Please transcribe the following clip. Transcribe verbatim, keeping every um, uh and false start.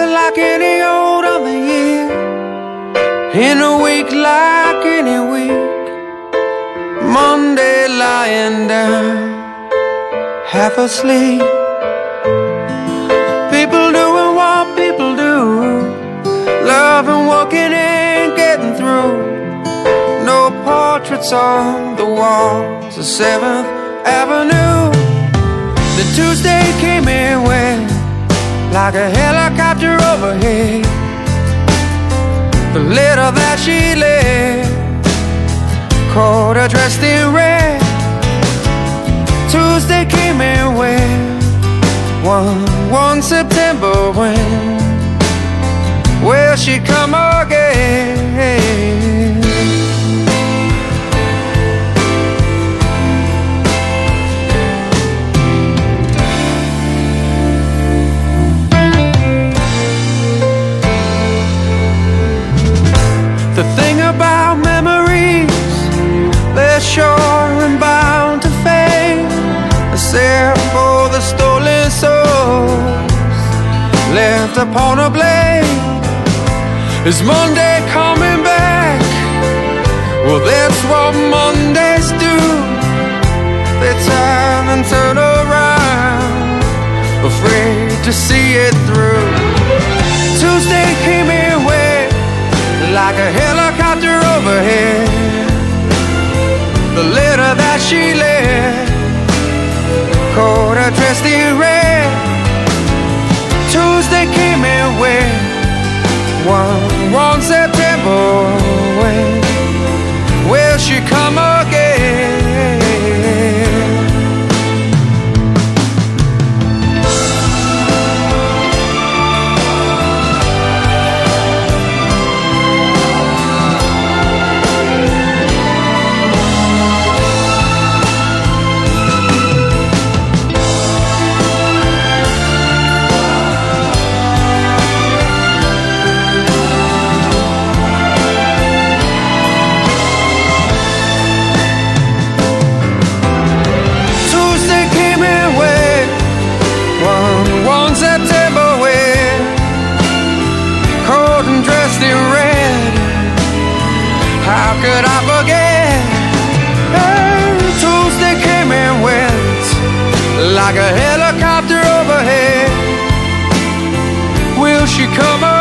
like any old other year, in a week like any week. Monday lying down, half asleep. People doing what people do, loving, walking and getting through. No portraits on the walls of Seventh Avenue. The Tuesday came in wet, like a helicopter overhead. The letter that she left caught her dressed in red. Tuesday came in wet, one, one September when will she come again? The thing about memories, they're sure and bound to fade, except for the stolen souls left upon a blade. Is Monday coming back? Well, that's what Mondays do. They turn and turn around, afraid to see it through. Tuesday came in wet, like a helicopter overhead. The letter that she left caught her dressed in red. Tuesday came in wet, one, one September when will she come again? How could I forget? Hey, Tuesday came and went, like a helicopter overhead. Will she come up?